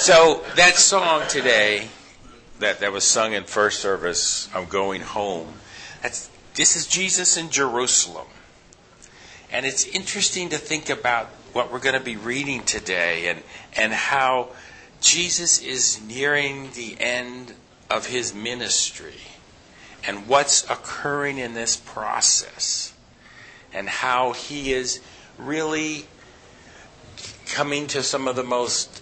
So that song today that was sung in first service, I'm Going Home, this is Jesus in Jerusalem. And it's interesting to think about what we're going to be reading today and how Jesus is nearing the end of his ministry and what's occurring in this process and how he is really coming to some of the most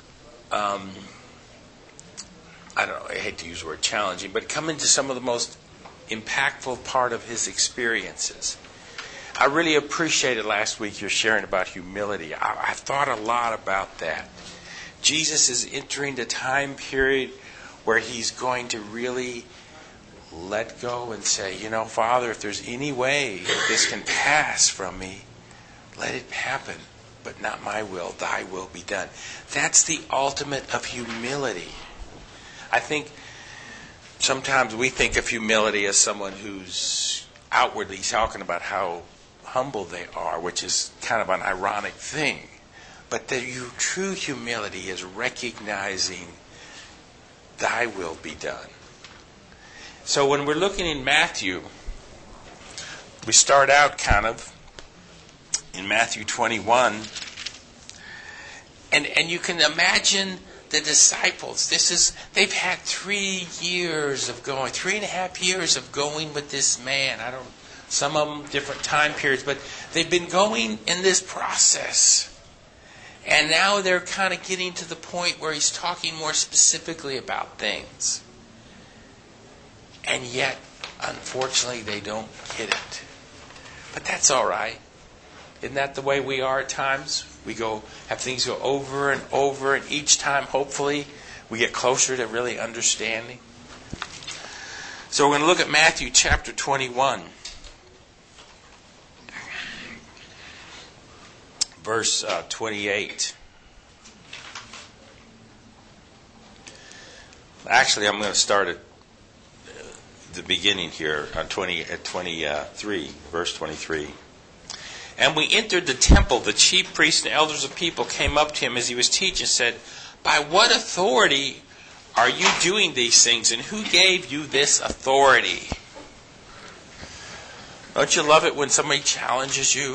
I hate to use the word challenging, but coming to some of the most impactful part of his experiences. I really appreciated last week your sharing about humility. I thought a lot about that. Jesus is entering the time period where he's going to really let go and say, Father, if there's any way this can pass from me, let it happen. But not my will, thy will be done. That's the ultimate of humility. I think sometimes we think of humility as someone who's outwardly talking about how humble they are, which is kind of an ironic thing. But the true humility is recognizing thy will be done. So when we're looking in Matthew, we start out kind of in Matthew 21. And you can imagine the disciples. They've had 3.5 years of going with this man. Some of them different time periods, but they've been going in this process. And now they're kind of getting to the point where he's talking more specifically about things. And yet, unfortunately, they don't get it. But that's all right. Isn't that the way we are at times? We have things go over and over, and each time, hopefully, we get closer to really understanding. So we're going to look at Matthew chapter 21, verse 28. Actually, I'm going to start at the beginning here at 23, verse 23. And we entered the temple. The chief priests and elders of people came up to him as he was teaching and said, by what authority are you doing these things, and who gave you this authority? Don't you love it when somebody challenges you?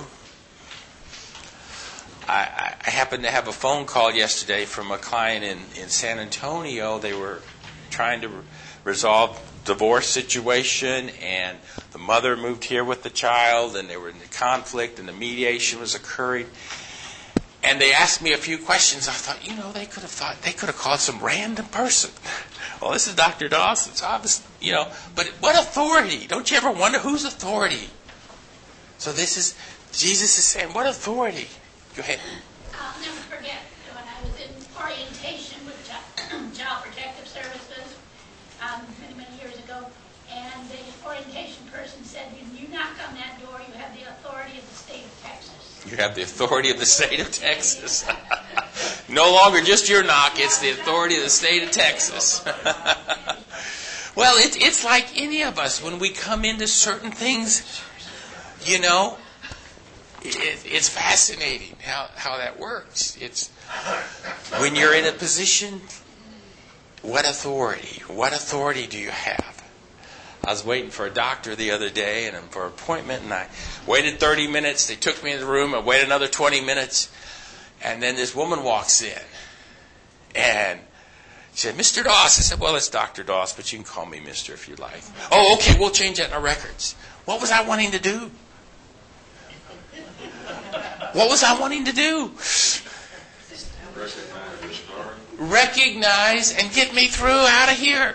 I happened to have a phone call yesterday from a client in San Antonio. They were trying to resolve divorce situation, and the mother moved here with the child, and they were in the conflict, and the mediation was occurring. And they asked me a few questions. I thought, they could have called some random person. Well, this is Dr. Dawson. It's obvious, but what authority? Don't you ever wonder whose authority? So Jesus is saying, what authority? Go ahead. I'll never forget when I was in orientation with Child Protective Services many years ago, and the orientation person said, when you knock on that door, you have the authority of the state of Texas. You have the authority of the state of Texas. No longer just your knock, it's the authority of the state of Texas. Well, it's like any of us when we come into certain things, it's fascinating how that works. It's when you're in a position, what authority do you have? I was waiting for a doctor the other day and for an appointment, and I waited 30 minutes. They took me in the room. I waited another 20 minutes, and then this woman walks in, and she said, Mr. Doss. I said, well, it's Dr. Doss, but you can call me Mr. if you like. Oh, okay, we'll change that in our records. What was I wanting to do? What was I wanting to do? Recognize and get me through out of here.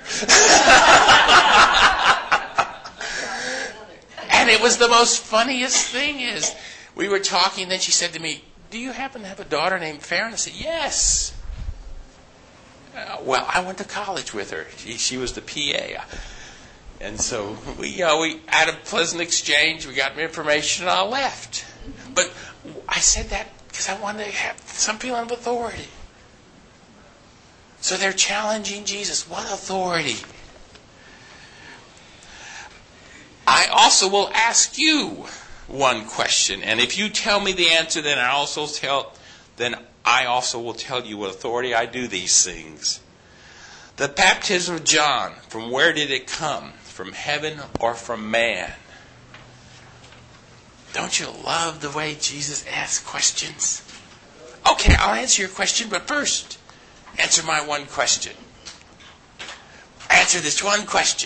And it was the most funniest thing is, we were talking, then she said to me, do you happen to have a daughter named Farron? I said, yes. Well, I went to college with her. She was the PA. And so we had a pleasant exchange. We got information, and I left. But I said that because I wanted to have some feeling of authority. So they're challenging Jesus. What authority? I also will ask you one question. And if you tell me the answer, then I also will tell you with authority I do these things. The baptism of John, from where did it come? From heaven or from man? Don't you love the way Jesus asks questions? Okay, I'll answer your question, but first, answer my one question. Answer this one question.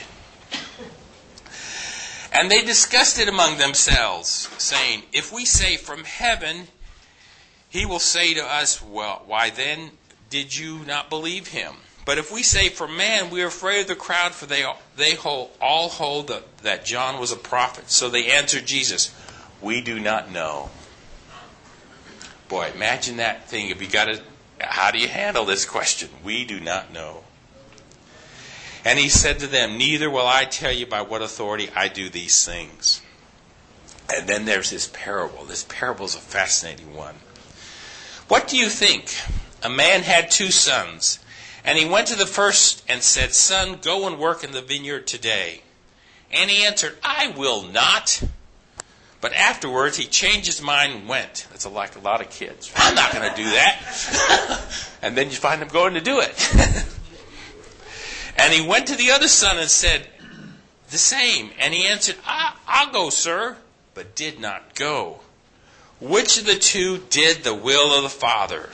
And they discussed it among themselves, saying, if we say from heaven, he will say to us, well, why then did you not believe him? But if we say from man, we are afraid of the crowd, for they all hold that John was a prophet. So they answered Jesus, we do not know. Boy, imagine that thing. How do you handle this question? We do not know. And he said to them, neither will I tell you by what authority I do these things. And then there's this parable. This parable is a fascinating one. What do you think? A man had 2 sons, and he went to the first and said, son, go and work in the vineyard today. And he answered, I will not. But afterwards he changed his mind and went. That's like a lot of kids. I'm not going to do that. And then you find them going to do it. And he went to the other son and said the same. And he answered, I'll go, sir, but did not go. Which of the 2 did the will of the Father?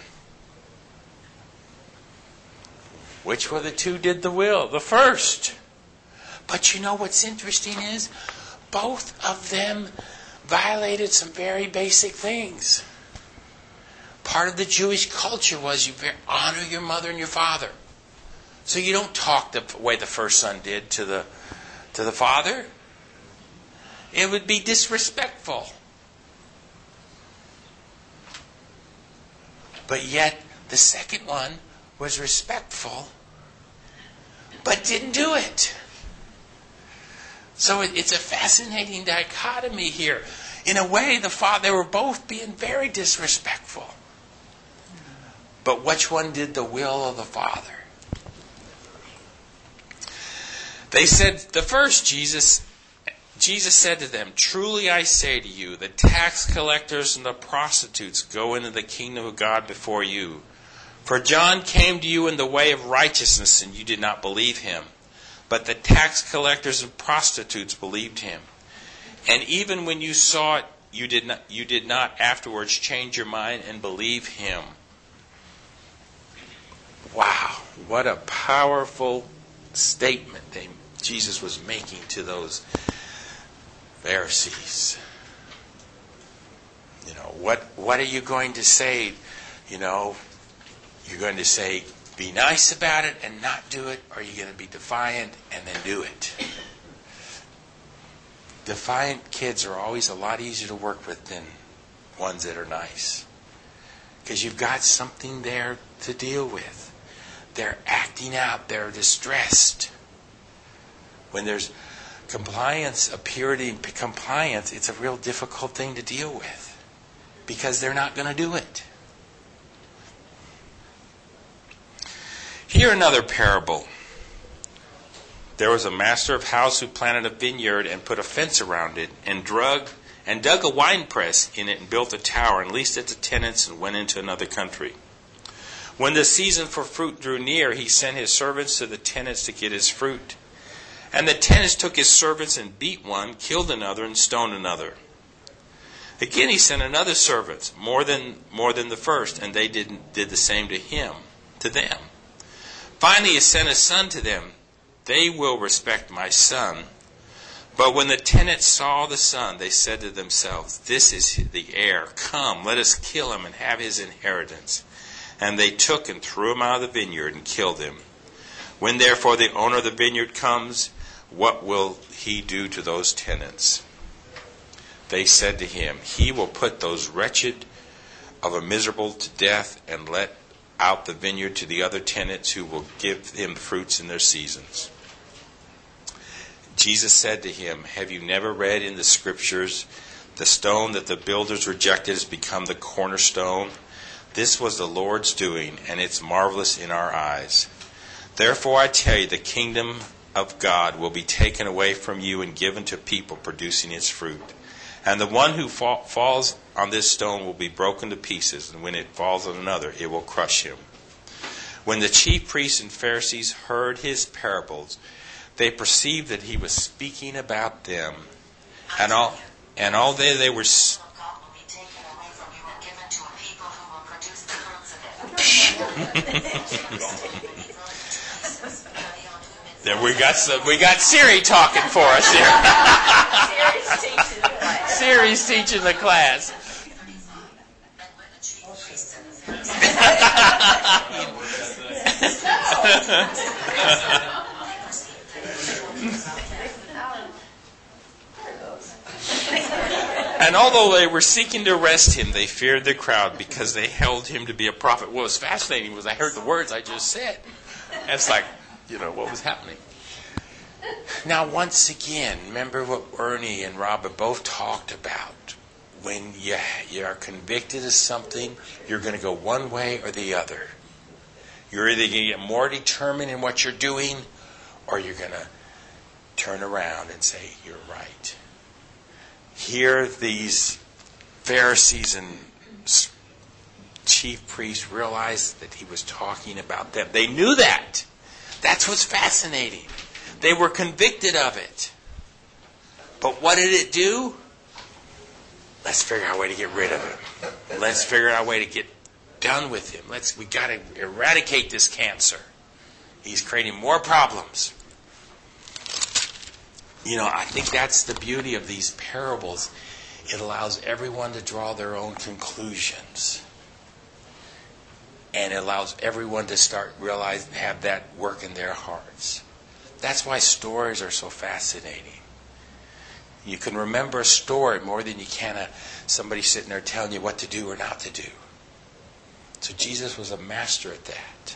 Which of the 2 did the will? The first. But you know what's interesting is both of them violated some very basic things. Part of the Jewish culture was you honor your mother and your father. So you don't talk the way the first son did to the father. It would be disrespectful. But yet the second one was respectful, but didn't do it. So it's a fascinating dichotomy here. In a way, they were both being very disrespectful. But which one did the will of the Father? They said, the first, Jesus said to them, truly I say to you, the tax collectors and the prostitutes go into the kingdom of God before you. For John came to you in the way of righteousness, and you did not believe him. But the tax collectors and prostitutes believed him. And even when you saw it, you did not afterwards change your mind and believe him. Wow, what a powerful statement Jesus was making to those Pharisees. What are you going to say? You're going to say, be nice about it and not do it, or are you going to be defiant and then do it? Defiant kids are always a lot easier to work with than ones that are nice. Because you've got something there to deal with. They're acting out. They're distressed. When there's compliance, a purity and compliance, it's a real difficult thing to deal with. Because they're not going to do it. Here another parable. There was a master of house who planted a vineyard and put a fence around it and dug a winepress in it and built a tower and leased it to tenants and went into another country. When the season for fruit drew near, he sent his servants to the tenants to get his fruit. And the tenants took his servants and beat one, killed another, and stoned another. Again he sent another servant, more than the first, and they did the same to them. Finally he sent a son to them. They will respect my son. But when the tenants saw the son, they said to themselves, this is the heir. Come, let us kill him and have his inheritance. And they took and threw him out of the vineyard and killed him. When therefore the owner of the vineyard comes, what will he do to those tenants? They said to him, he will put those wretched of a miserable to death and let out the vineyard to the other tenants who will give him fruits in their seasons. Jesus said to him, have you never read in the scriptures, the stone that the builders rejected has become the cornerstone? This was the Lord's doing, and it's marvelous in our eyes. Therefore I tell you, the kingdom of God will be taken away from you and given to people producing its fruit. And the one who falls on this stone will be broken to pieces, and when it falls on another, it will crush him." When the chief priests and Pharisees heard his parables, they perceived that he was speaking about them. And although they were there, we got Siri talking for us here. Siri's teaching the class. And although they were seeking to arrest him, they feared the crowd because they held him to be a prophet. What was fascinating was I heard the words I just said. It's like, what was happening? Now, once again, remember what Ernie and Robert both talked about. When you are convicted of something, you're going to go one way or the other. You're either going to get more determined in what you're doing, or you're going to turn around and say, "You're right." Here, these Pharisees and chief priests realized that he was talking about them. They knew that. That's what's fascinating. They were convicted of it. But what did it do? Let's figure out a way to get rid of him. Let's figure out a way to get done with him. We got to eradicate this cancer. He's creating more problems. I think that's the beauty of these parables. It allows everyone to draw their own conclusions. And it allows everyone to start realizing, have that work in their hearts. That's why stories are so fascinating. You can remember a story more than you can somebody sitting there telling you what to do or not to do. So Jesus was a master at that.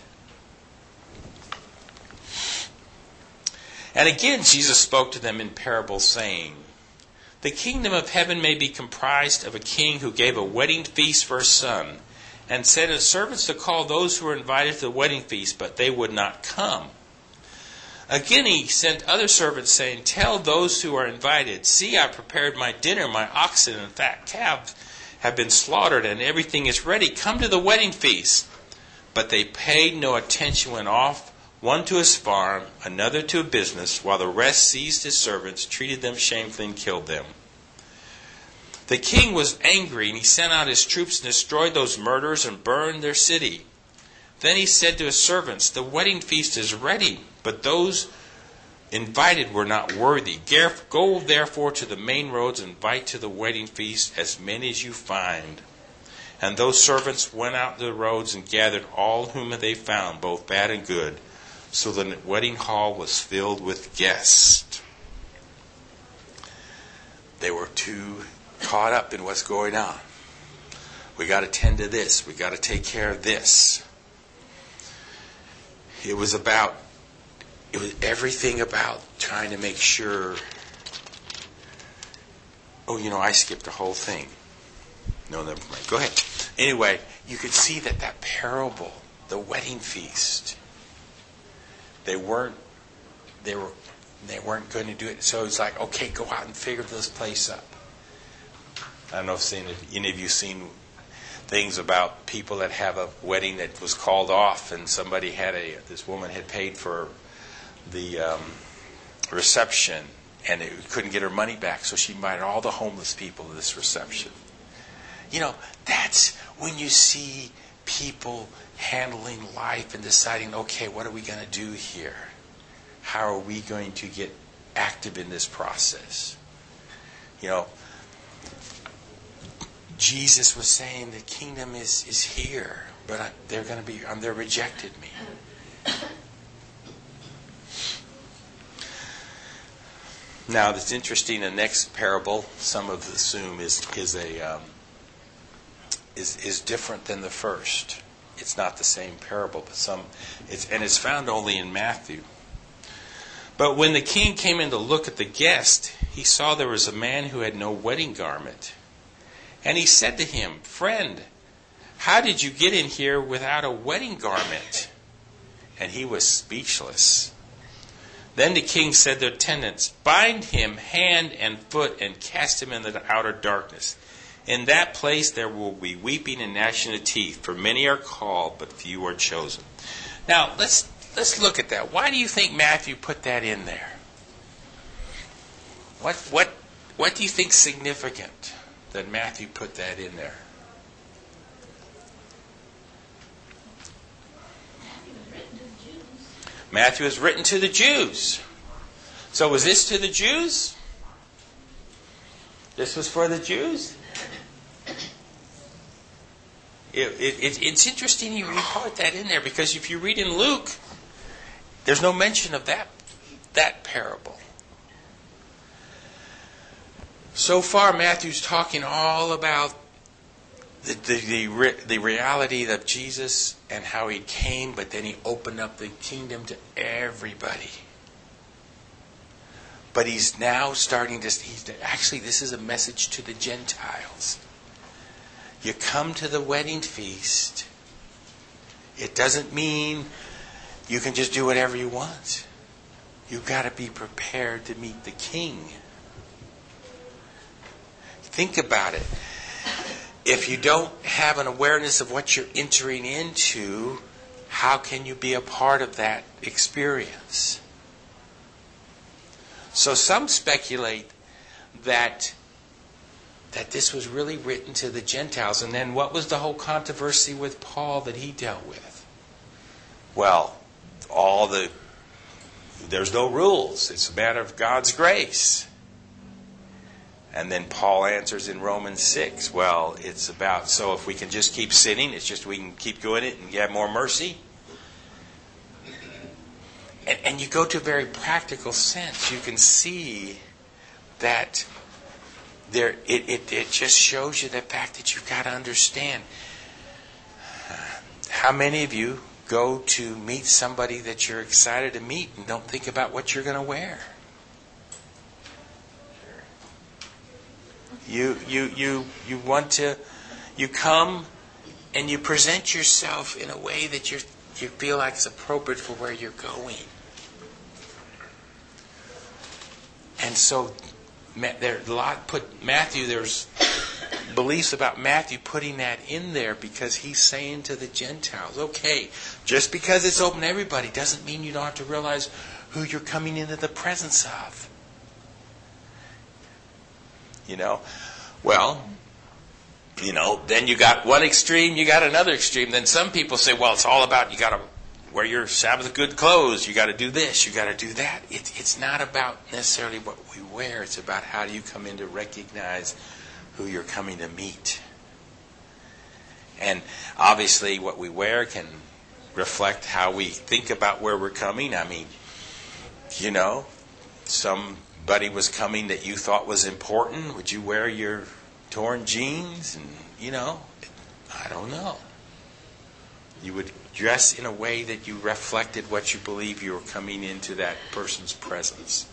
And again, Jesus spoke to them in parables, saying, "The kingdom of heaven may be comprised of a king who gave a wedding feast for his son, and sent his servants to call those who were invited to the wedding feast, but they would not come. Again he sent other servants, saying, 'Tell those who are invited, see, I prepared my dinner, my oxen and fat calves have been slaughtered, and everything is ready. Come to the wedding feast.' But they paid no attention, went off, one to his farm, another to a business, while the rest seized his servants, treated them shamefully, and killed them. The king was angry, and he sent out his troops and destroyed those murderers and burned their city. Then he said to his servants, 'The wedding feast is ready, but those invited were not worthy. Go therefore to the main roads and invite to the wedding feast as many as you find.' And those servants went out to the roads and gathered all whom they found, both bad and good. So the wedding hall was filled with guests." They were too caught up in what's going on. We got to tend to this. We got to take care of this. It was everything about trying to make sure. I skipped the whole thing. No, never mind. Go ahead. Anyway, you could see that parable, the wedding feast, they weren't going to do it. So it's like, okay, go out and figure this place up. I don't know if any of you seen things about people that have a wedding that was called off, and somebody this woman had paid for the reception, and it couldn't get her money back, so she invited all the homeless people to this reception. That's when you see people handling life and deciding, okay, what are we going to do here? How are we going to get active in this process? Jesus was saying the kingdom is here, but they're rejected me. Now, it's interesting. The next parable, some of assume, is different than the first. It's not the same parable, but it's found only in Matthew. But when the king came in to look at the guest, he saw there was a man who had no wedding garment. And he said to him, "Friend, how did you get in here without a wedding garment?" And he was speechless. Then the king said to the attendants, "Bind him hand and foot and cast him into the outer darkness. In that place there will be weeping and gnashing of teeth, for many are called, but few are chosen." Now, let's look at that. Why do you think Matthew put that in there? What do you think is significant that Matthew put that in there? Matthew is written to the Jews. So was this to the Jews? This was for the Jews? It's interesting you put that in there, because if you read in Luke, there's no mention of that parable. So far, Matthew's talking all about the reality of Jesus and how he came, but then he opened up the kingdom to everybody. But he's now starting to... Actually, this is a message to the Gentiles. You come to the wedding feast. It doesn't mean you can just do whatever you want. You've got to be prepared to meet the King. Think about it. If you don't have an awareness of what you're entering into, how can you be a part of that experience? So some speculate that this was really written to the Gentiles. And then what was the whole controversy with Paul that he dealt with? Well, there's no rules. It's a matter of God's grace. And then Paul answers in Romans 6, well, it's about, so if we can just keep sinning, it's just we can keep doing it and get more mercy. And you go to a very practical sense. You can see that it just shows you the fact that you've got to understand. How many of you go to meet somebody that you're excited to meet and don't think about what you're going to wear? You come and you present yourself in a way that you feel like it's appropriate for where you're going. And so there's beliefs about Matthew putting that in there because he's saying to the Gentiles, okay, just because it's open to everybody doesn't mean you don't have to realize who you're coming into the presence of. Then you got one extreme, you got another extreme. Then some people say, well, it's all about you got to wear your Sabbath good clothes. You got to do this, you got to do that. It's not about necessarily what we wear. It's about how do you come in to recognize who you're coming to meet. And obviously what we wear can reflect how we think about where we're coming. I mean, somebody was coming that you thought was important. Would you wear your torn jeans? And, I don't know. You would dress in a way that you reflected what you believe you were coming into that person's presence.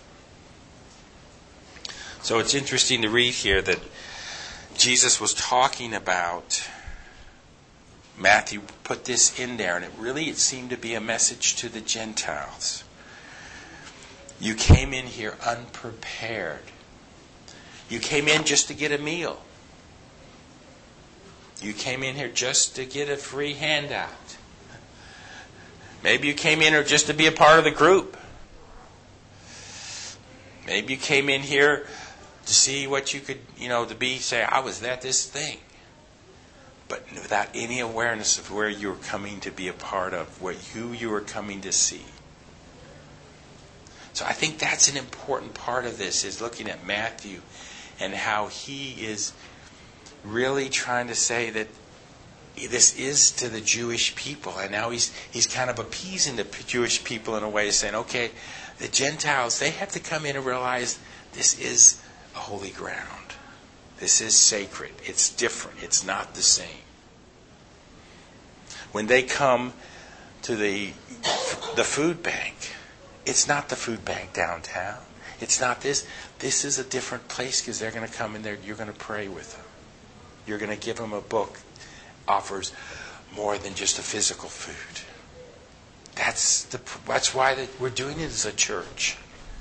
So it's interesting to read here that Jesus was talking about, Matthew put this in there, and it seemed to be a message to the Gentiles. You came in here unprepared. You came in just to get a meal. You came in here just to get a free handout. Maybe you came in here just to be a part of the group. Maybe you came in here to see what you could, say, I was at this thing. But without any awareness of where you were coming to be a part of, who you were coming to see. So I think that's an important part of this, is looking at Matthew and how he is really trying to say that this is to the Jewish people. And now he's kind of appeasing the Jewish people in a way, saying, okay, the Gentiles, they have to come in and realize this is a holy ground. This is sacred. It's different. It's not the same. When they come to the food bank, it's not the food bank downtown. It's not this. This is a different place because they're going to come in there. You're going to pray with them. You're going to give them a book that offers more than just a physical food. That's why we're doing it as a church.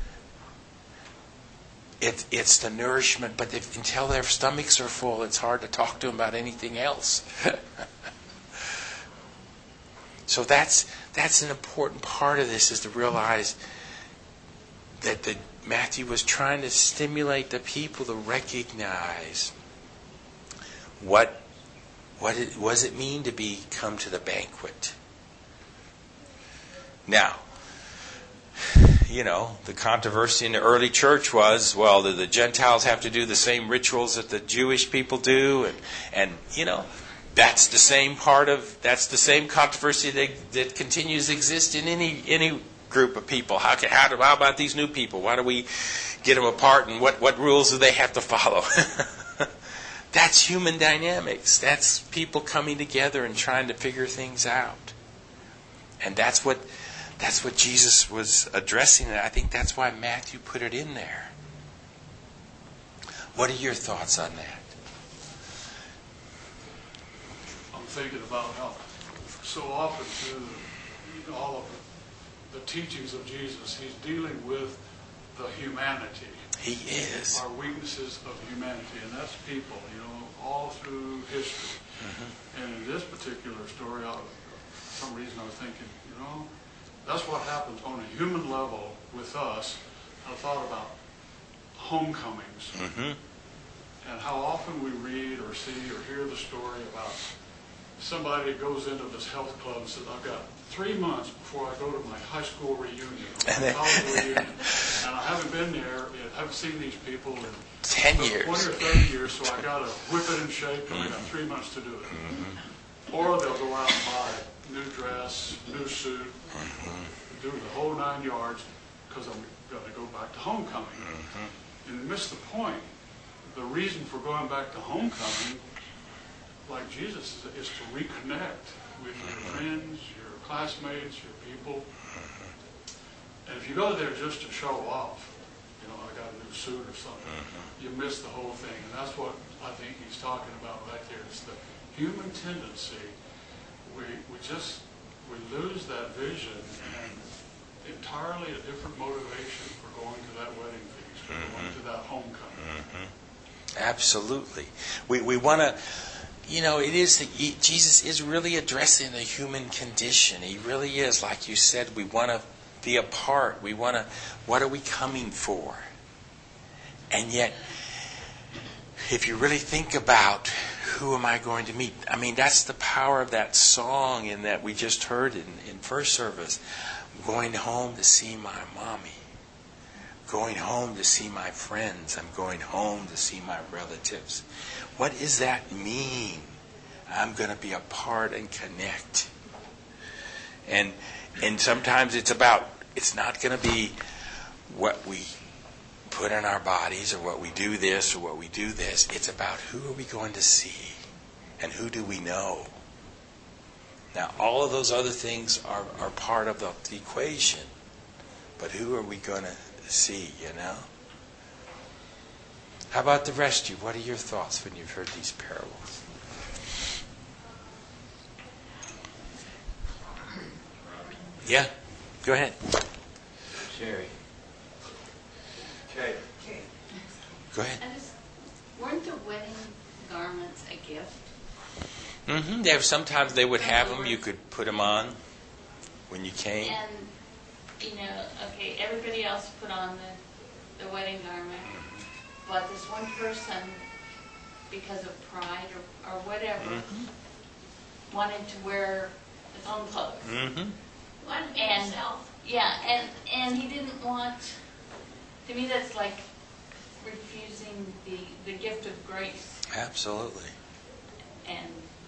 It's the nourishment, but until their stomachs are full, it's hard to talk to them about anything else. So that's an important part of this, is to realize that Matthew was trying to stimulate the people to recognize what does it mean to come to the banquet. Now, the controversy in the early church was, well, do the Gentiles have to do the same rituals that the Jewish people do? And that's the same controversy that continues to exist in any group of people. How about these new people? Why do we get them apart, and what rules do they have to follow? That's human dynamics. That's people coming together and trying to figure things out. And that's what Jesus was addressing. And I think that's why Matthew put it in there. What are your thoughts on that? I'm thinking about how so often through all of the teachings of Jesus, he's dealing with the humanity. He is. Our weaknesses of humanity, and that's people, all through history. Mm-hmm. And in this particular story, for some reason I was thinking, that's what happens on a human level with us. I thought about homecomings. Mm-hmm. And how often we read or see or hear the story about somebody that goes into this health club and says, I've got 3 months before I go to my high school reunion or my college reunion. And I haven't been there, I haven't seen these people in 10 years. 20 or 30 years, so I got to whip it in shape, and I got 3 months to do it. Mm-hmm. Or they'll go out and buy a new dress, new suit, do the whole 9 yards, because I'm going to go back to homecoming. Mm-hmm. And miss the point. The reason for going back to homecoming, like Jesus, is to reconnect with your friends, your classmates, your people. And if you go there just to show off, I got a new suit or something, you miss the whole thing. And that's what I think he's talking about right there. It's the human tendency. We lose that vision, and entirely a different motivation for going to that wedding feast, or going to that homecoming. Absolutely. We want to, Jesus is really addressing the human condition. He really is. Like you said, we want to be a part. What are we coming for? And yet, if you really think about who am I going to meet? I mean, that's the power of that song in that we just heard in first service. I'm going home to see my mommy. Going home to see my friends. I'm going home to see my relatives. What does that mean? I'm going to be a part and connect. And sometimes it's not going to be what we put in our bodies, or what we do this or what we do this. It's about who are we going to see and who do we know. Now, all of those other things are part of the equation. But who are we going to see, How about the rest of you? What are your thoughts when you've heard these parables? Yeah, go ahead. Sherry. Okay. Go ahead. Weren't the wedding garments a gift? Mm-hmm. Sometimes they would have them. You could put them on when you came. And, everybody else put on the wedding garment. But this one person, because of pride or whatever, wanted to wear his own clothes. Mm-hmm. Wanted to be himself. Yeah, and he didn't want. To me, that's like refusing the gift of grace. Absolutely. And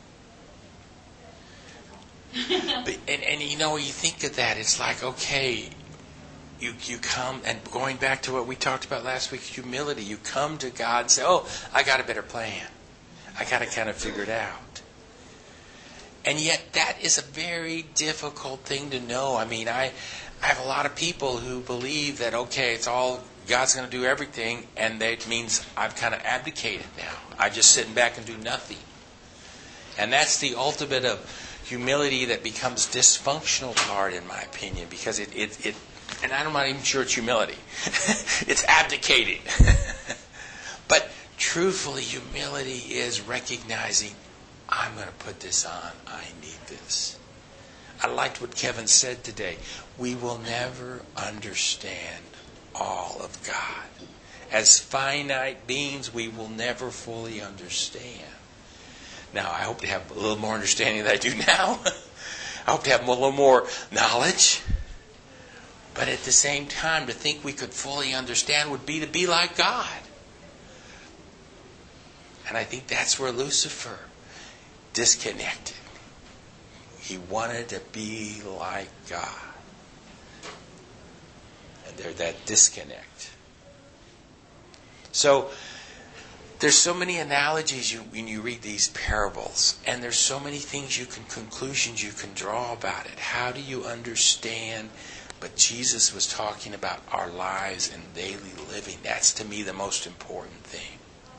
you think of that, it's like, okay, you come, and going back to what we talked about last week, humility. You come to God and say, oh, I got a better plan. I got to kind of figure it out. And yet that is a very difficult thing to know. I mean, I have a lot of people who believe that, okay, it's all, God's going to do everything, and that means I've kind of abdicated now. I'm just sitting back and do nothing. And that's the ultimate of humility that becomes dysfunctional part, in my opinion, because it and I'm not even sure it's humility. It's abdicating. But truthfully, humility is recognizing, I'm going to put this on. I need this. I liked what Kevin said today. We will never understand all of God. As finite beings, we will never fully understand. Now, I hope to have a little more understanding than I do now. I hope to have a little more knowledge. But at the same time, to think we could fully understand would be to be like God. And I think that's where Lucifer disconnected. He wanted to be like God. And there's that disconnect. So, there's so many analogies when you read these parables. And there's so many conclusions you can draw about it. How do you understand? But Jesus was talking about our lives and daily living. That's, to me, the most important thing.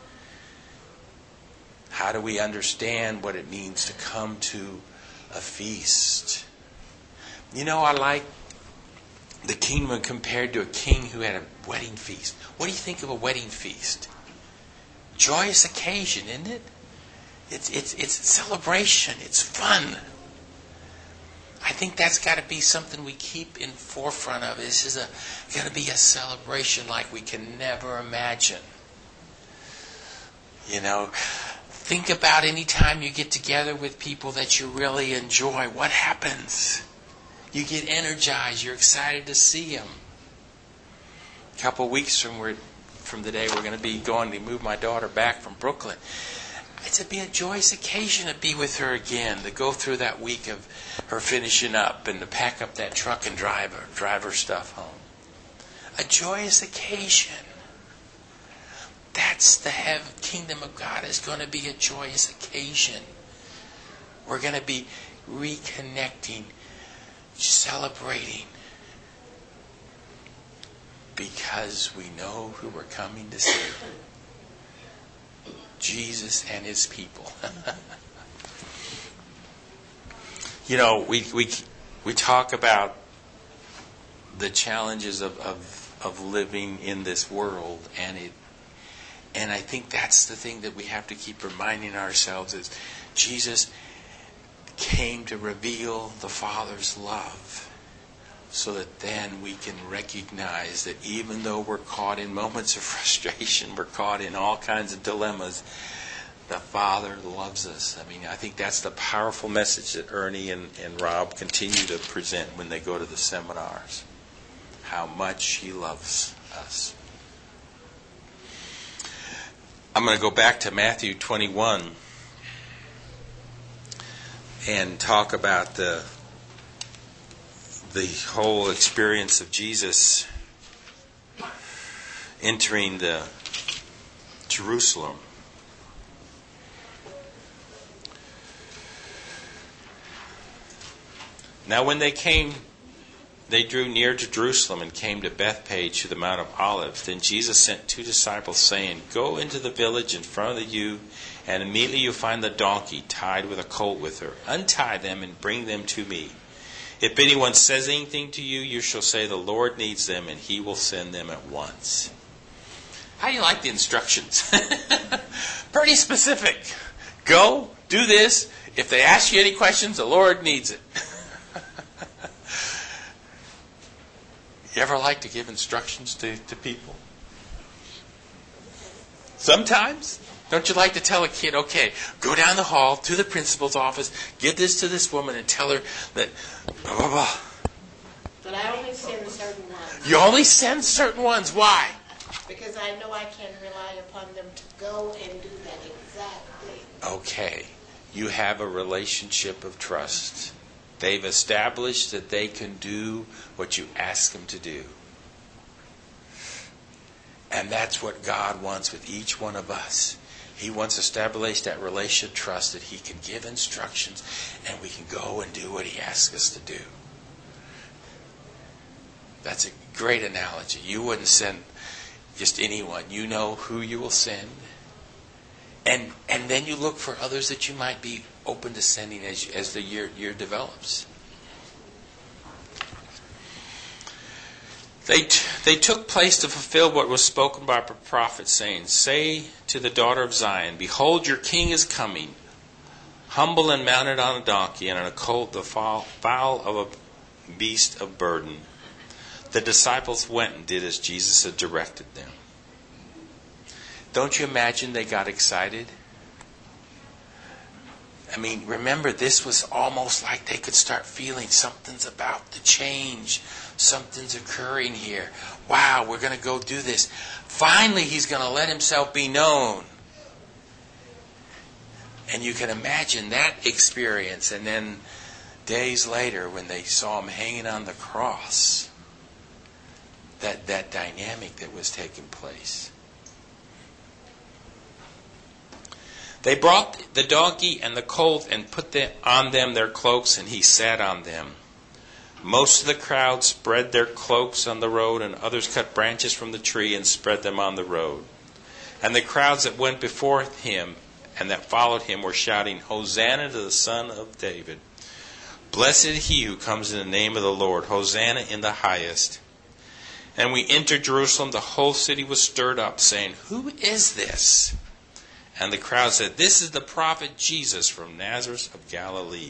How do we understand what it means to come to a feast? You know, I like the kingdom compared to a king who had a wedding feast. What do you think of a wedding feast? Joyous occasion, isn't it? It's celebration. It's fun. I think that's got to be something we keep in forefront of. This is going to be a celebration like we can never imagine. You know, think about any time you get together with people that you really enjoy. What happens? You get energized. You're excited to see them. A couple weeks from the day we're going to be going to move my daughter back from Brooklyn. It's to be a joyous occasion to be with her again, to go through that week of her finishing up and to pack up that truck and drive her stuff home. A joyous occasion. That's the kingdom of God is going to be a joyous occasion. We're going to be reconnecting, celebrating, because we know who we're coming to see. Jesus and his people. You know, we talk about the challenges of living in this world, and I think that's the thing that we have to keep reminding ourselves is Jesus came to reveal the Father's love, so that then we can recognize that even though we're caught in moments of frustration, we're caught in all kinds of dilemmas, the Father loves us. I mean, I think that's the powerful message that Ernie and Rob continue to present when they go to the seminars. How much he loves us. I'm going to go back to Matthew 21 and talk about the whole experience of Jesus entering the Jerusalem. Now when they drew near to Jerusalem and came to Bethphage to the Mount of Olives. Then Jesus sent 2 disciples, saying, Go into the village in front of you, and immediately you'll find the donkey tied with a colt with her. Untie them and bring them to me. If anyone says anything to you, you shall say, The Lord needs them, and he will send them at once. How do you like the instructions? Pretty specific. Go, do this. If they ask you any questions, the Lord needs it. You ever like to give instructions to people? Sometimes. Don't you like to tell a kid, okay, go down the hall to the principal's office, give this to this woman and tell her that blah, blah, blah. But I only send certain ones. You only send certain ones. Why? Because I know I can rely upon them to go and do that exactly. Okay. You have a relationship of trust. They've established that they can do what you ask them to do. And that's what God wants with each one of us. He wants to establish that relationship of trust that he can give instructions and we can go and do what he asks us to do. That's a great analogy. You wouldn't send just anyone. You know who you will send. And then you look for others that you might be open to sending as the year develops. They took place to fulfill what was spoken by the prophet, saying, "Say to the daughter of Zion, Behold, your king is coming, humble and mounted on a donkey, and on a colt, the foal of a beast of burden." The disciples went and did as Jesus had directed them. Don't you imagine they got excited? I mean, remember, this was almost like they could start feeling something's about to change. Something's occurring here. Wow, we're going to go do this. Finally, he's going to let himself be known. And you can imagine that experience. And then days later, when they saw him hanging on the cross, that dynamic that was taking place. They brought the donkey and the colt and put on them their cloaks, and he sat on them. Most of the crowd spread their cloaks on the road, and others cut branches from the tree and spread them on the road. And the crowds that went before him and that followed him were shouting, "Hosanna to the Son of David. Blessed he who comes in the name of the Lord. Hosanna in the highest." And we entered Jerusalem. The whole city was stirred up, saying, "Who is this?" And the crowd said, "This is the prophet Jesus from Nazareth of Galilee."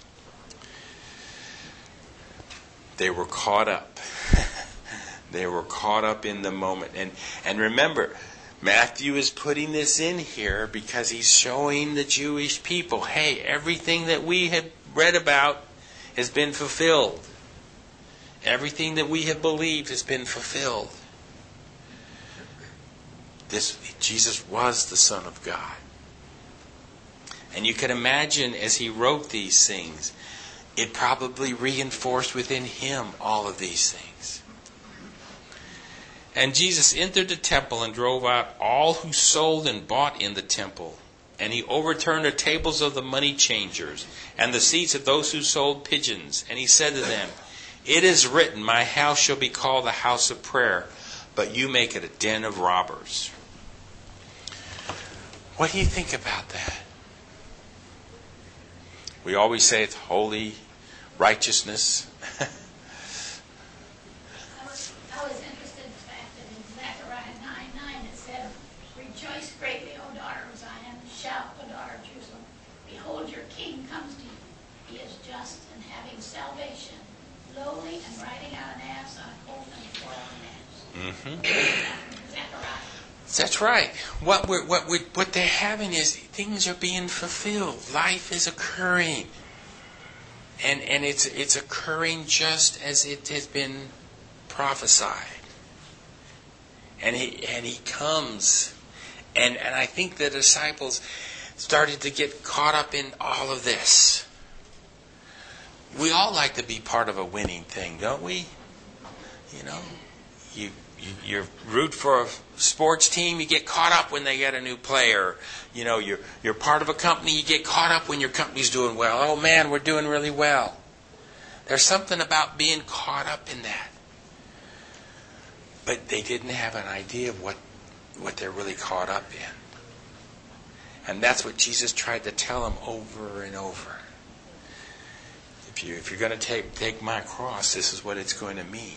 They were caught up. They were caught up in the moment. And remember, Matthew is putting this in here because he's showing the Jewish people, hey, everything that we have read about has been fulfilled. Everything that we have believed has been fulfilled. Jesus was the Son of God. And you can imagine as he wrote these things, it probably reinforced within him all of these things. And Jesus entered the temple and drove out all who sold and bought in the temple. And he overturned the tables of the money changers and the seats of those who sold pigeons. And he said to them, "It is written, my house shall be called a house of prayer, but you make it a den of robbers." What do you think about that? We always say it's holy righteousness. I was interested in the fact that in Zechariah 9:9 it said, "Rejoice greatly, O daughter of Zion, shout, O daughter of Jerusalem. Behold, your king comes to you. He is just and having salvation, lowly and riding on an ass, on a colt and before an ass." Zechariah. That's right. What they're having is things are being fulfilled. Life is occurring. And it's occurring just as it has been prophesied. And he comes. And I think the disciples started to get caught up in all of this. We all like to be part of a winning thing, don't we? You know, you root for a sports team, you get caught up when they get a new player. You know, you're part of a company, you get caught up when your company's doing well. Oh man, we're doing really well. There's something about being caught up in that. But they didn't have an idea of what they're really caught up in. And that's what Jesus tried to tell them over and over. If you're going to take my cross, this is what it's going to mean.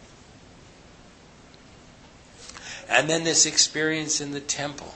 And then this experience in the temple.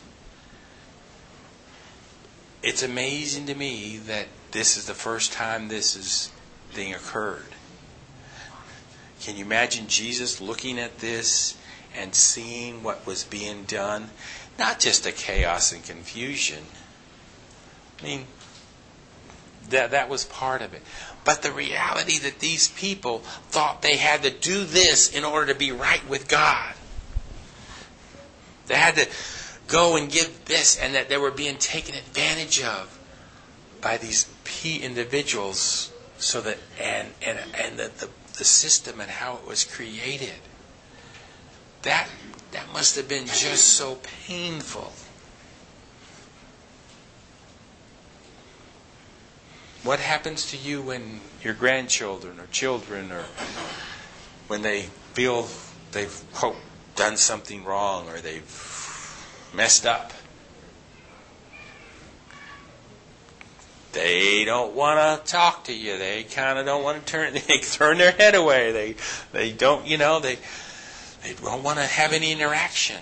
It's amazing to me that this is the first time this thing occurred. Can you imagine Jesus looking at this and seeing what was being done? Not just the chaos and confusion. I mean, that was part of it. But the reality that these people thought they had to do this in order to be right with God. They had to go and give this, and that they were being taken advantage of by these individuals, so that and the system and how it was created. That must have been just so painful. What happens to you when your grandchildren or children, or when they feel they've done something wrong or they've messed up? They don't want to talk to you. They kind of don't want to turn their head away. They don't, they don't want to have any interaction.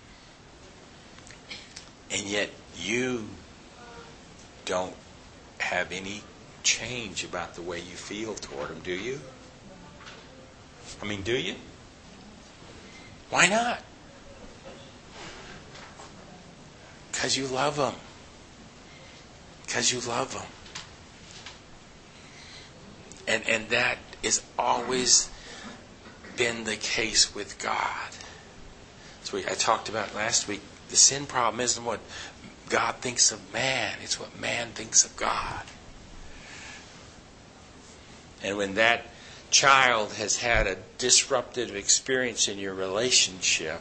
And yet you don't have any change about the way you feel toward them, do you? I mean, do you? Why not? Because you love them. Because you love them. And that has always been the case with God. So I talked about last week, the sin problem isn't what God thinks of man. It's what man thinks of God. And when that child has had a disruptive experience in your relationship,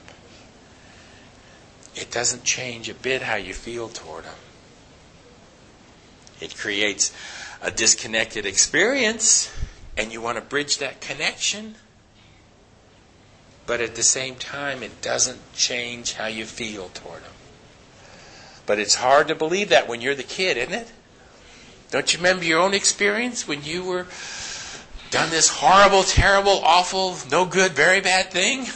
it doesn't change a bit how you feel toward them. It creates a disconnected experience, and you want to bridge that connection. But at the same time, it doesn't change how you feel toward them. But it's hard to believe that when you're the kid, isn't it? Don't you remember your own experience when you were done this horrible, terrible, awful, no good, very bad thing?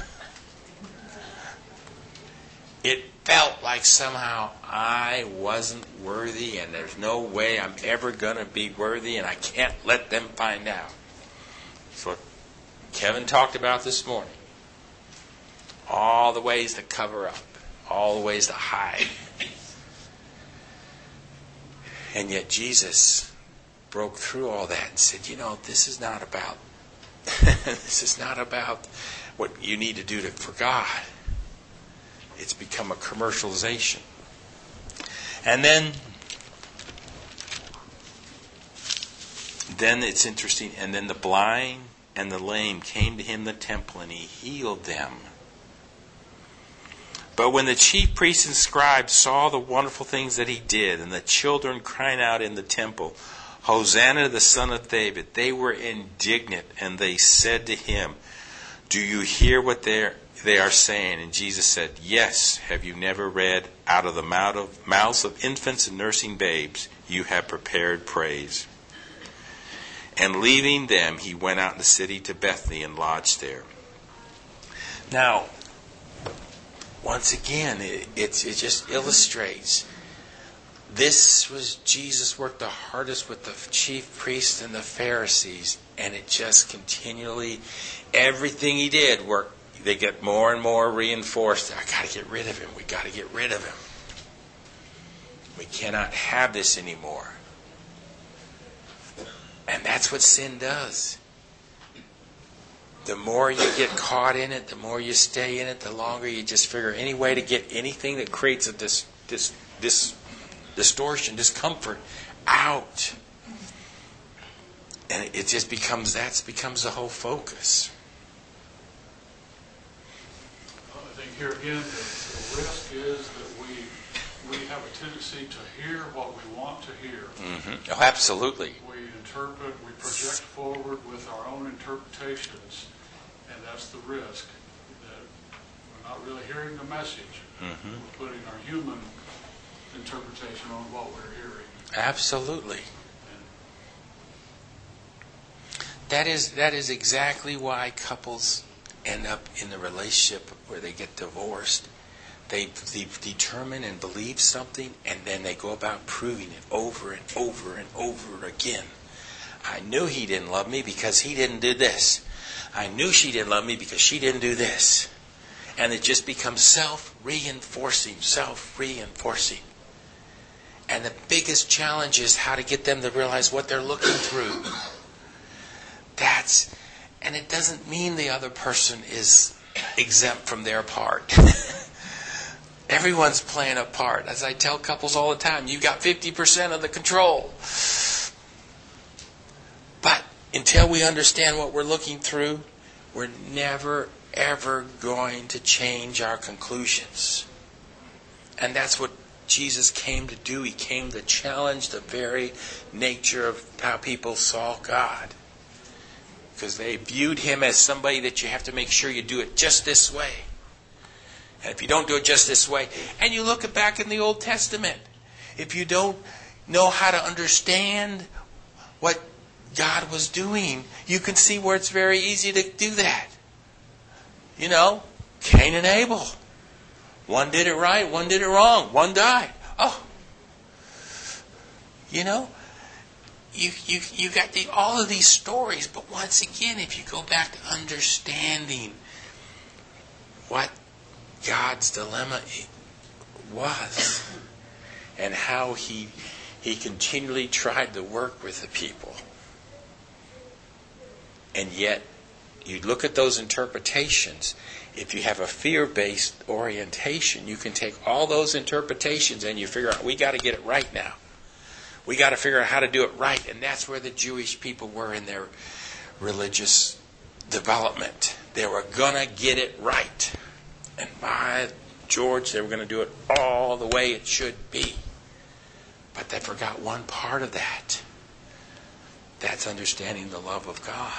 It felt like somehow I wasn't worthy, and there's no way I'm ever going to be worthy, and I can't let them find out. That's what Kevin talked about this morning. All the ways to cover up, all the ways to hide. And yet Jesus broke through all that and said, this is not about what you need to do for God. It's become a commercialization. And then it's interesting. And then the blind and the lame came to him in the temple, and he healed them. But when the chief priests and scribes saw the wonderful things that he did, and the children crying out in the temple, Hosanna to the Son of David, they were indignant, and they said to him, do you hear what they are saying? And Jesus said, yes, have you never read, out of the mouths of infants and nursing babes, you have prepared praise. And leaving them, he went out in the city to Bethany and lodged there. Now, once again, it just illustrates. This was Jesus worked the hardest with the chief priests and the Pharisees, and it just continually, everything he did worked. They get more and more reinforced. I got to get rid of him. We got to get rid of him. We cannot have this anymore. And that's what sin does. The more you get caught in it, the more you stay in it, the longer you just figure any way to get anything that creates a distortion, discomfort out. And it just becomes the whole focus. I think here again, the risk is that we have a tendency to hear what we want to hear. Mm-hmm. Oh, absolutely. We interpret, we project forward with our own interpretations, and that's the risk, that we're not really hearing the message. Mm-hmm. We're putting our human interpretation on what we're hearing. Absolutely. That is exactly why couples end up in the relationship where they get divorced. They determine and believe something, and then they go about proving it over and over and over again. I knew he didn't love me because he didn't do this. I knew she didn't love me because she didn't do this. And it just becomes self-reinforcing. And the biggest challenge is how to get them to realize what they're looking through. And it doesn't mean the other person is exempt from their part. Everyone's playing a part. As I tell couples all the time, you got 50% of the control. But until we understand what we're looking through, we're never, ever going to change our conclusions. And that's what Jesus came to do. He came to challenge the very nature of how people saw God. Because they viewed him as somebody that you have to make sure you do it just this way. And if you don't do it just this way, and you look back in the Old Testament, if you don't know how to understand what God was doing, you can see where it's very easy to do that. You know, Cain and Abel. One did it right, one did it wrong, one died. Oh. You know, you got all of these stories, but once again, if you go back to understanding what God's dilemma was and how he continually tried to work with the people. And yet, you look at those interpretations. If you have a fear-based orientation, you can take all those interpretations and you figure out, we got to get it right now. We got to figure out how to do it right. And that's where the Jewish people were in their religious development. They were going to get it right. And by George, they were going to do it all the way it should be. But they forgot one part of that. That's understanding the love of God.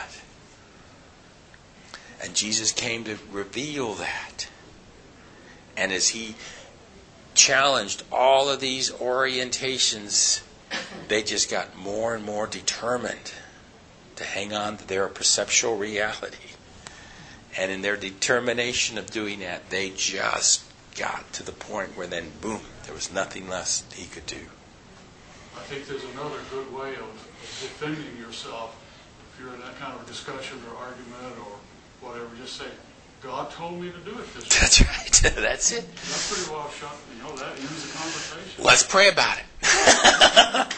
And Jesus came to reveal that. And as he challenged all of these orientations, they just got more and more determined to hang on to their perceptual reality. And in their determination of doing that, they just got to the point where then, boom, there was nothing less he could do. I think there's another good way of defending yourself. If you're in that kind of a discussion or argument or whatever, just say, God told me to do it this way. That's right. That's it. That's pretty well shut. That ends the conversation. Let's pray about it.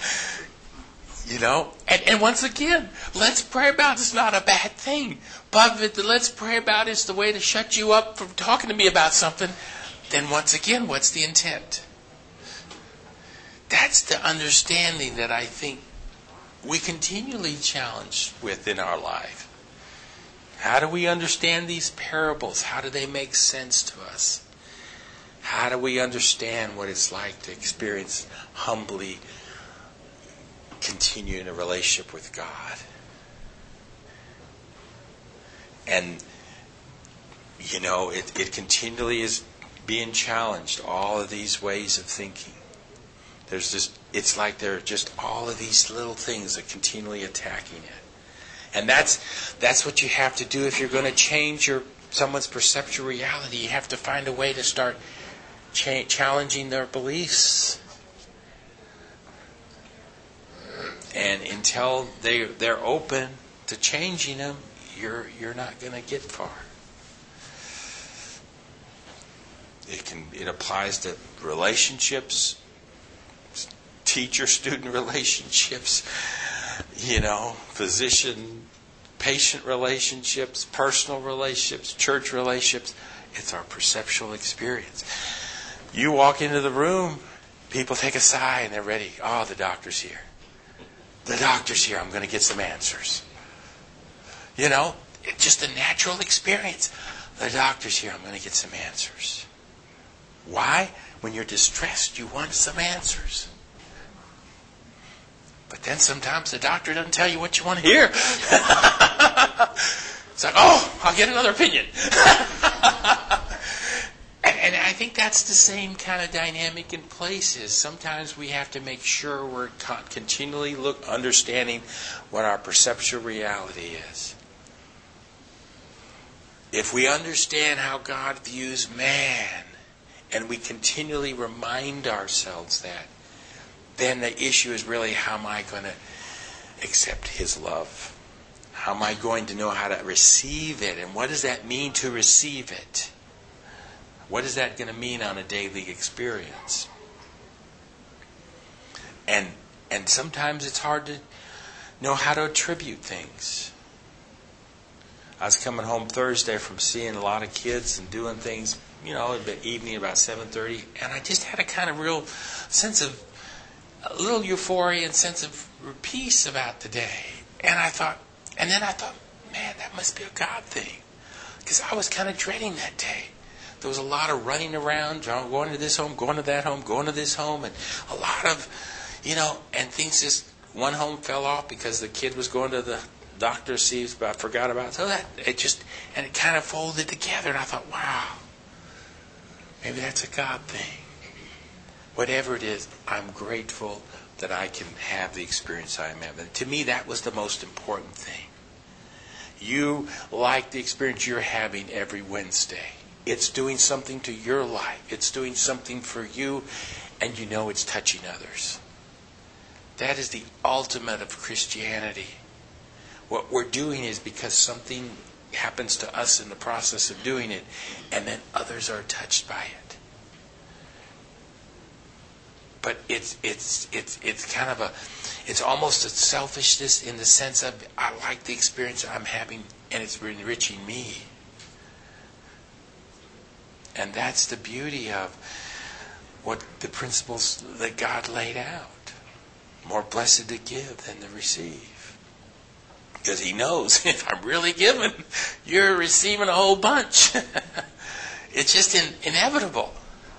And once again, let's pray about it. It's not a bad thing. But if let's pray about it is the way to shut you up from talking to me about something, then once again, what's the intent? That's the understanding that I think we continually challenge with in our life. How do we understand these parables? How do they make sense to us? How do we understand what it's like to experience humbly continue in a relationship with God? And, it continually is being challenged, all of these ways of thinking. It's like there are just all of these little things that are continually attacking it. And that's what you have to do if you're going to change someone's perceptual reality. You have to find a way to start challenging their beliefs. And until they're open to changing them, you're not going to get far. It applies to relationships, teacher-student relationships, physician-patient relationships, personal relationships, church relationships. It's our perceptual experience. You walk into the room, people take a sigh and they're ready. Oh, the doctor's here. The doctor's here. I'm going to get some answers. It's just a natural experience. The doctor's here. I'm going to get some answers. Why? When you're distressed, you want some answers. But then sometimes the doctor doesn't tell you what you want to hear. It's like, I'll get another opinion. And I think that's the same kind of dynamic in places. Sometimes we have to make sure we're continually understanding what our perceptual reality is. If we understand how God views man, and we continually remind ourselves that, then the issue is really, how am I going to accept His love? How am I going to know how to receive it? And what does that mean to receive it? What is that going to mean on a daily experience? And sometimes it's hard to know how to attribute things. I was coming home Thursday from seeing a lot of kids and doing things, in the evening about 7:30, and I just had a kind of real sense of a little euphoria and sense of peace about the day. And then I thought, man, that must be a God thing. Because I was kind of dreading that day. There was a lot of running around, going to this home, going to that home, going to this home, and a lot of, and things just, one home fell off because the kid was going to the doctor to see, but forgot about it. So it kind of folded together, and I thought, wow, maybe that's a God thing. Whatever it is, I'm grateful that I can have the experience I am having. To me, that was the most important thing. You like the experience you're having every Wednesday. It's doing something to your life. It's doing something for you, and you know it's touching others. That is the ultimate of Christianity. What we're doing is because something happens to us in the process of doing it, and then others are touched by it. But it's kind of it's almost a selfishness in the sense of I like the experience I'm having and it's enriching me. And that's the beauty of what the principles that God laid out. More blessed to give than to receive. Because He knows if I'm really giving, you're receiving a whole bunch. It's just inevitable.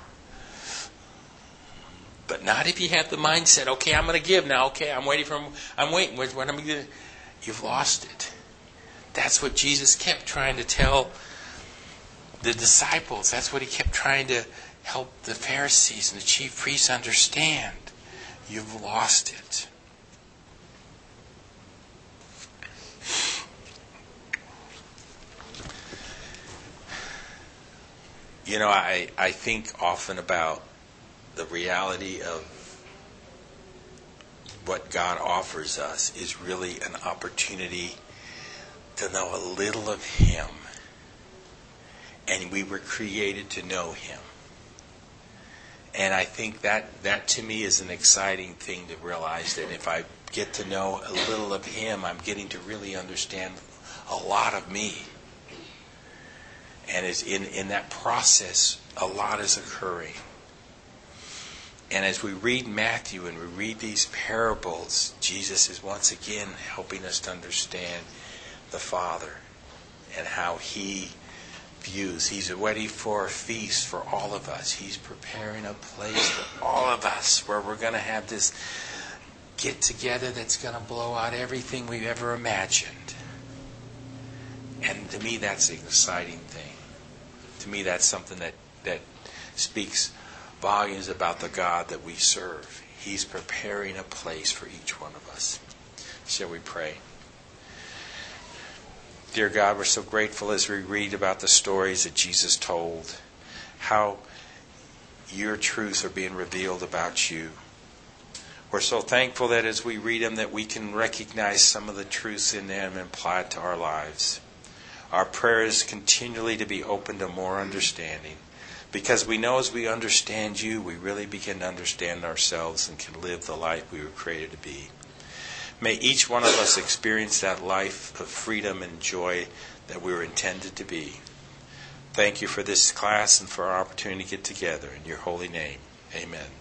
But not if you have the mindset, okay, I'm going to give now. Okay, I'm waiting. When am I going to? You've lost it. That's what Jesus kept trying to tell the disciples. That's what He kept trying to help the Pharisees and the chief priests understand. You've lost it. You know, I think often about the reality of what God offers us is really an opportunity to know a little of Him. And we were created to know Him. And I think that to me is an exciting thing to realize that if I get to know a little of Him, I'm getting to really understand a lot of me. And it's in that process, a lot is occurring. And as we read Matthew and we read these parables, Jesus is once again helping us to understand the Father and how He views. He's ready for a feast for all of us. He's preparing a place for all of us where we're going to have this get together that's going to blow out everything we've ever imagined. And to me, that's an exciting thing. To me, that's something that speaks volumes about the God that we serve. He's preparing a place for each one of us. Shall we pray? Dear God, we're so grateful as we read about the stories that Jesus told, how your truths are being revealed about you. We're so thankful that as we read them that we can recognize some of the truths in them and apply it to our lives. Our prayer is continually to be open to more understanding. Because we know as we understand you, we really begin to understand ourselves and can live the life we were created to be. May each one of us experience that life of freedom and joy that we were intended to be. Thank you for this class and for our opportunity to get together. In your holy name, amen.